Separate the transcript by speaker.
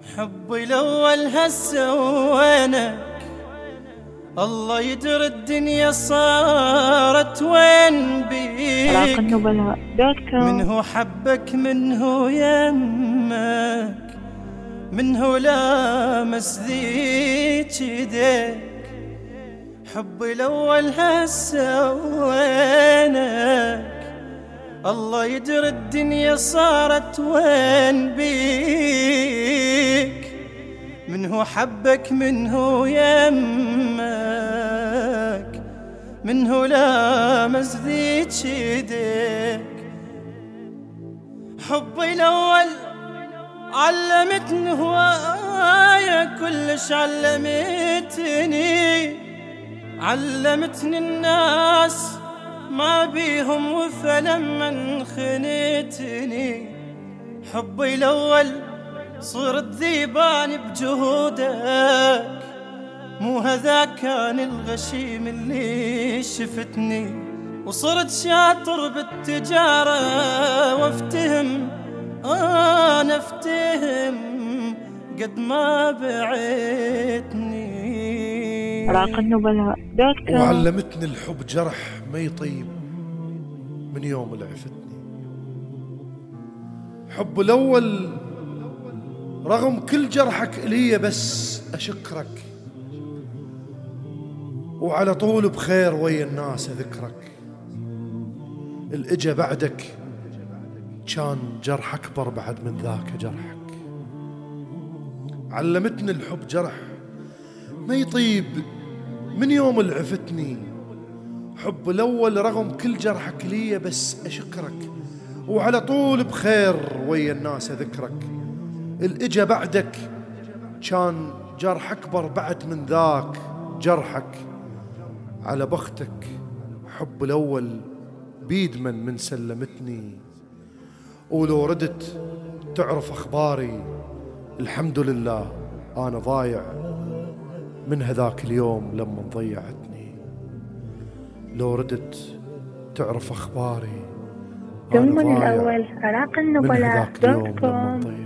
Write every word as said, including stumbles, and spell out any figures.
Speaker 1: حبي الأول هسه وينك، الله يدري الدنيا صارت وين بيك.
Speaker 2: علاقة النبلاء دوت كوم.
Speaker 1: منه حبك منه يمك، منه لامس ذيك يديك. حبي الأول هسه وينك، الله يدري الدنيا صارت وين بيك. منه حبك منه يمك، منه لامس ذيك يديك. حبي الأول علمتني هواية، كلش علمتني علمتني الناس ما بيهم وفا لما انخنتني. حبي الأول صرت ذيبان بجهودك، مو هذا كان الغشيم اللي شفتني. وصرت شاطر بالتجارة وافتهم، أنا افتهم قد ما بعتني.
Speaker 2: علاقة النبلاء دوت كوم.
Speaker 3: وعلمتني الحب جرح ما يطيب من يوم اللي عفتني. حب الأول رغم كل جرحك إلي بس أشكرك، وعلى طول بخير ويا الناس أذكرك. الإجا بعدك كان جرح أكبر بعد من ذاك جرحك. علمتني الحب جرح ما يطيب من يوم اللي عفتني. حب الأول رغم كل جرحك لي بس أشكرك، وعلى طول بخير ويا الناس أذكرك. الإجا بعدك كان جرح أكبر بعد من ذاك جرحك. على بختك حب الأول بيد من من سلمتني. ولو ردت تعرف أخباري الحمد لله أنا ضايع من هذاك اليوم لما ضيعتني. لو ردت تعرف أخباري
Speaker 2: ثم الأول علاقة النبلاء دوت كوم.